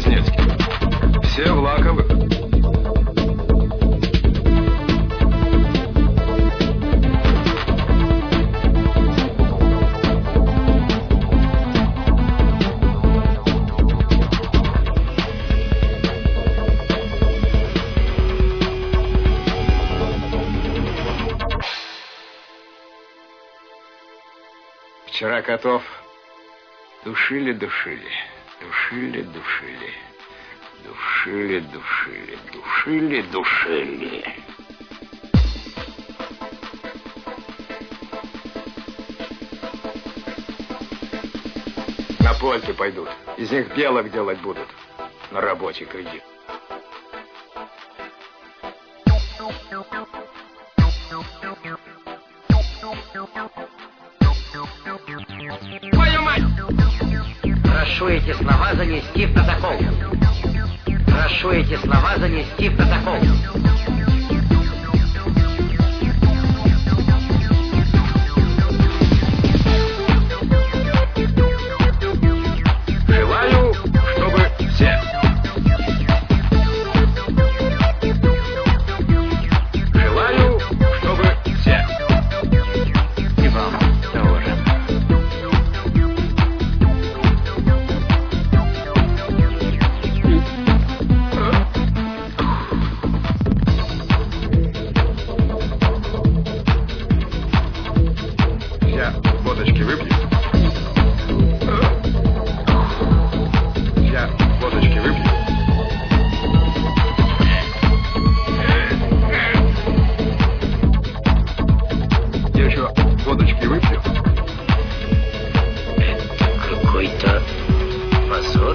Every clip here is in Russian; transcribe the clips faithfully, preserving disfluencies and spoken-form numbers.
Кузнецкий. Все в лаковых. Вчера котов душили-душили, душили-душили, душили-душили, душили-душили. На польки пойдут, из них белок делать будут, на рабочий кредит. Твою мать! Прошу эти слова занести в протокол. Прошу эти слова занести в протокол. Желаю, чтобы все. Желаю, чтобы все. И вам тоже. Я водочки выпью. Я водочки выпью. Я еще водочки выпью. Какой-то позор.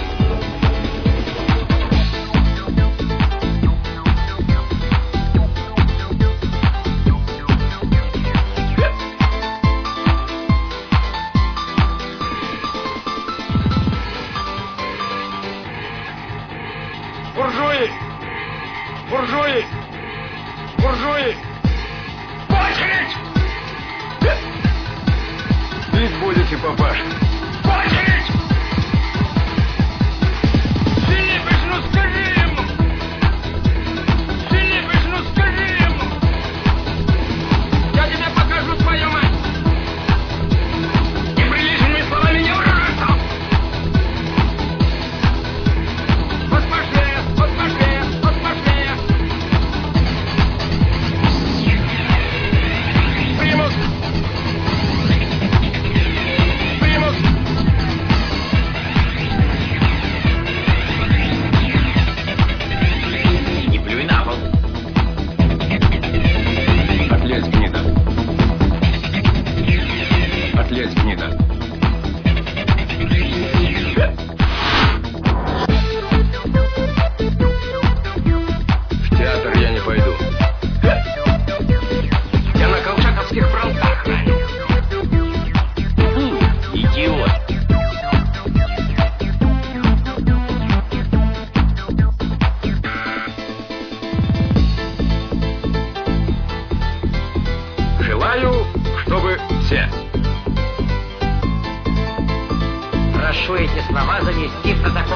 Буржуи! Буржуи! Буржуи! Очередь! Бить будете, папаша. Очередь! Филиппыч, ну скажи ему! Филиппыч, ну скажи ему! Я тебе покажу твою мать! Неприличными словами не выражайся! Вот пошли, вот пошли, вот пошли! Примус! Примус! Не плюй на пол. Отлезь, гнида. Отлезь, гнида. В театр я не пойду. Я на колчаковских фронтах ранен. Идиот. Желаю, чтобы все. Прошу эти слова занести в протокол.